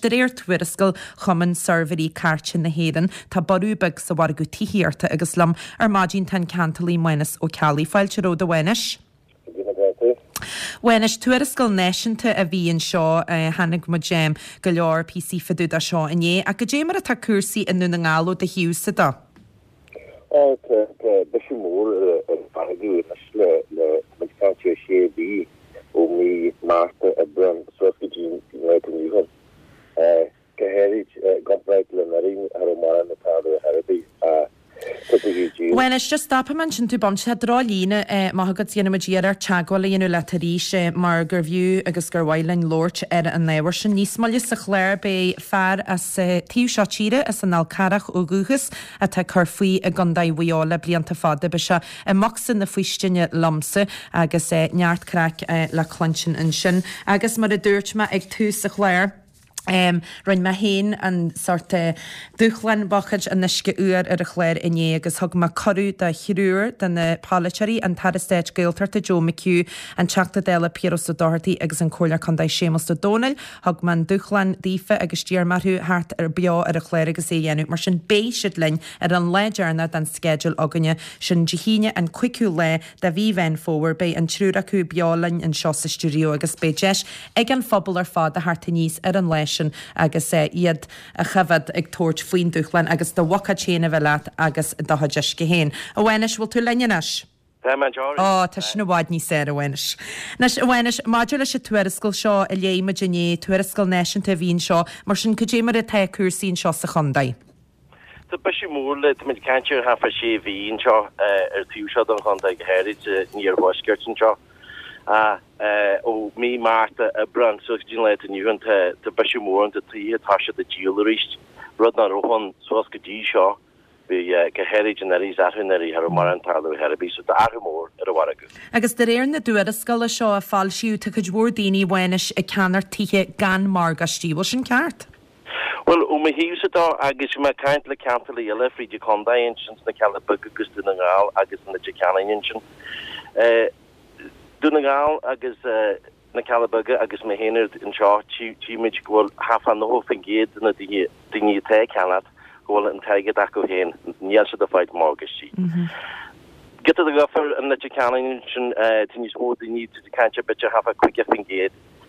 de réir tuairiscail chumann serverí cáirte na héan tá barúbeg sa bhar go tííarta agus lam ar mádín tan cantalí muenas ó cealaí fáilte ró do bhainis. Wenis tuairiscail náisiúnta a bhíonn seo hanig mo déim go leor PC faú a seo inné a go démar a tá cuasaí in na ngáú de hiúsa da. Bisi mór fargu le cancio sé bí ó mi Marta a bren sogin leníhan gehéid gobreit le naring ar mar na tá Harbi When it's just stop a mention to bunch had rá lína mágad dhéanamidíar ar teagháil inú letarí mar gur bhiú agus gur bhhailin Lord ar an néhar sin níos molle sa chléir be fear as tíú seo tíre as an alcarach ó guchas a tá chufuí a gandaid bhuiála blianta fada be se moxan na fuisteine lamsa agus neartcraic le clansin in sin agus mar a dúirt me ag tú sa chléir. Roinn me héin an sorte dúchlein bachid an nisce uair ar a chléir inné agus thug me corú de chiúr den na pálacharí an tarastéid gailtarta Joe McHugh an teachta déile Piros do Doherty agus an chola chundaid Seamus do Donald thug man dúchlein dífa agus tíar marthú hart ar beo ar a chléir agus dhéanú mar sin béisiid lein ar an léidearna den schedule aganne sin dihíine an cuiiciú le de bhí bhain fóhar be an trúr acu beálainn an seo sa stúdio agus béideis ag an phobal ar fád a harta níos ar an leis agus iad a chafad ag tóirt faoin dúchlein agus do wacha chéna bheile agus dotha deis go héin. A bhhainis bhfuil tú leis? Tá sin bháid ní sé a bhhainis. Nes a bhhainis máidir lei sé tuairiscail seo a léime déné tuairiscail náisiúnta bhíonn seo mar sin go dé mar a the cuasaín seo sa chundaid. Tá bisi mór le mid cantir hafa sé bhíonn seo ar tú seo an chundaid go héirid níor bhaisceirtin seo. Ó mí Marta a brand sogin le inúhan te bisi mór an de trí tá se de díúlarist rud na rohan sos go dí seo be gehéid an éis ahunnaí har mar an talú Harbi so de ahmór ar a wargu. Agus de réir na dúiriscail seo a fáilisiú tu chud bhór daoine bhhainis a ceanar tithe gan margastíhil sin ceart. Well me hiúsadá agus me kaint le cantalí eile frí de condain na Calbug agus du naá agus na Jacanin sin. Dunagáil agus na Calbugge agus me héanaar in seo tíimiid ghfuil half an nó fin géad na daine te ceanad ghfuil an teige acu héin níl se a fáid mágastí. Get a goffer an na Jacanin sin tíní smó daine caiinte bitte half a cuiige fin géad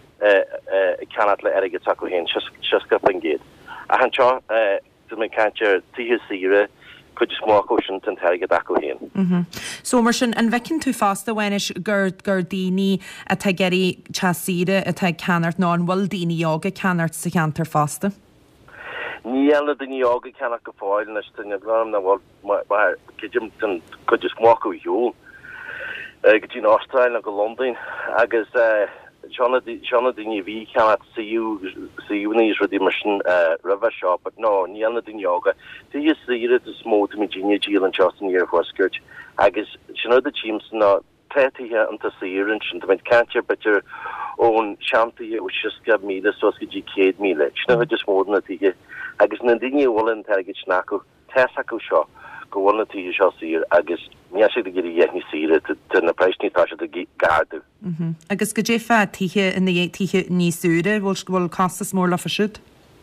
ceanad le aige acu héin siosca fin géad. A han seo du me caiinte títhe sire could just more caution than tell you that go in. So Mershon and Vikin too fast the wenish Gurdini a Tageri Chasida a Tag Canart non well Dini yoga Canart se canter faster. Niella the yoga cannot go foil and in the ground that well my Kijimton could just walk with you. Get in Australia go London I guess Shona the V cannot see you these redeemation river shop, but no, Niana din yoga. Do you see it as small to me Genia Gill and Justin here for skirt? I guess you know the teams not petty here and to see her and to can't you but your own shanty which just give me the sausage kid me like you know just more than a I guess Nandini will interrogate Snako Tessaco shop. Go on to you shall see her I guess Niasha to get a see it to the price need to guard. Agus go dé fe tithe in the tithe ní súre will cost us more of a shoot.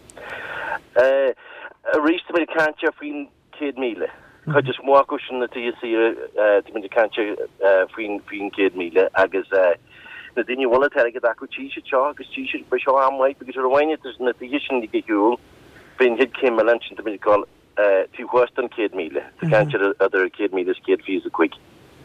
A reach to me can't you free kid meal. Could just more cushion that you see to me can't you free kid meal agus the dinny will tell you that could cheese chalk is cheese but show am white because you're wine it is in the position you get you being hit came a lunch to me call to Western kid meal to can't you other kid meal this kid fees a quick.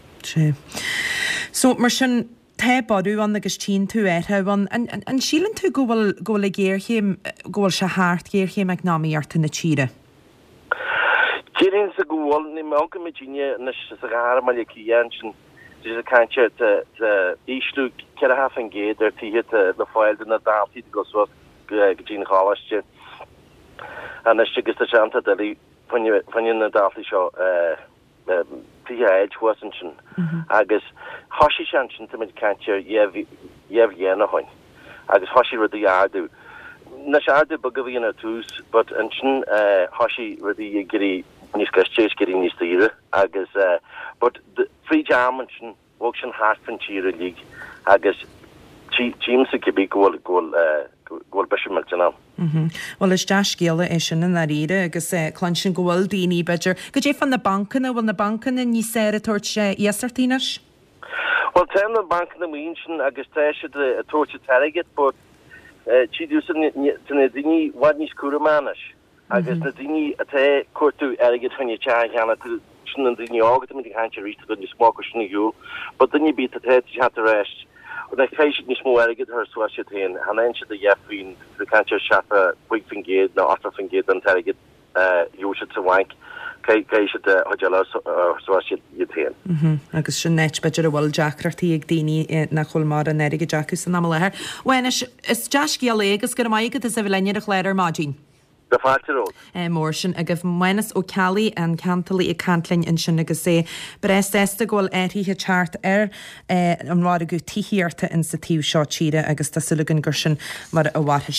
So Mershon te bodú an agus tí tú an sílan tú go le géirchéim ggóil se háart géirchéim ag náíarta na tíre. Tírin sa gúil ní mága Virginia na sa gára mai cían sin a caiinte íslú ce a half an géad ar tíhe le fáil na dátíí go so go dín cháiste an sigus a seanta fanne na dátaí seo Edge wasn't agus hoshi shanshin to mid cancer yev yena hoin agus hoshi rudi adu na shadu bugavina tus but anshin hoshi rudi giri niskas chase getting this year agus but the free jam anshin auction half in cheer league agus teams to be goal bishop Well is deascéala é sin na riire agus clan sin gohfuil daoine beidir. Go dé fan na bancanna bhfuil na bancanna ní sé a tuairt sé iasartínas? Well tem na bank na München agus teisi a torche target, but chiú na dini wat ní skúramanis agus na dini a te cuatú aget hunne chana an dini ágat mit han rí go ní smóna ú, but dunne bí a te hat a rest. na fe ní smó aget her so hen han en de jefrin de kan chafa quick fin géad na after fin géad an target jo se wank. Agus sin net beidir a bhfuil Jackratí ag daoine na chulmar an erige Jackus an am lethir. Wein is deascí a légus gur maigad is a bhleinear a chléir mádín. The Fatiró. Mór sin a goh muinas ó Cali an cantalí I cantlainn in sin agus bres ésta ghfuil éiríthe teart an bhá go tííarta in sa tíú seo tíre agus tá sulagan gur sin mar a bhhatha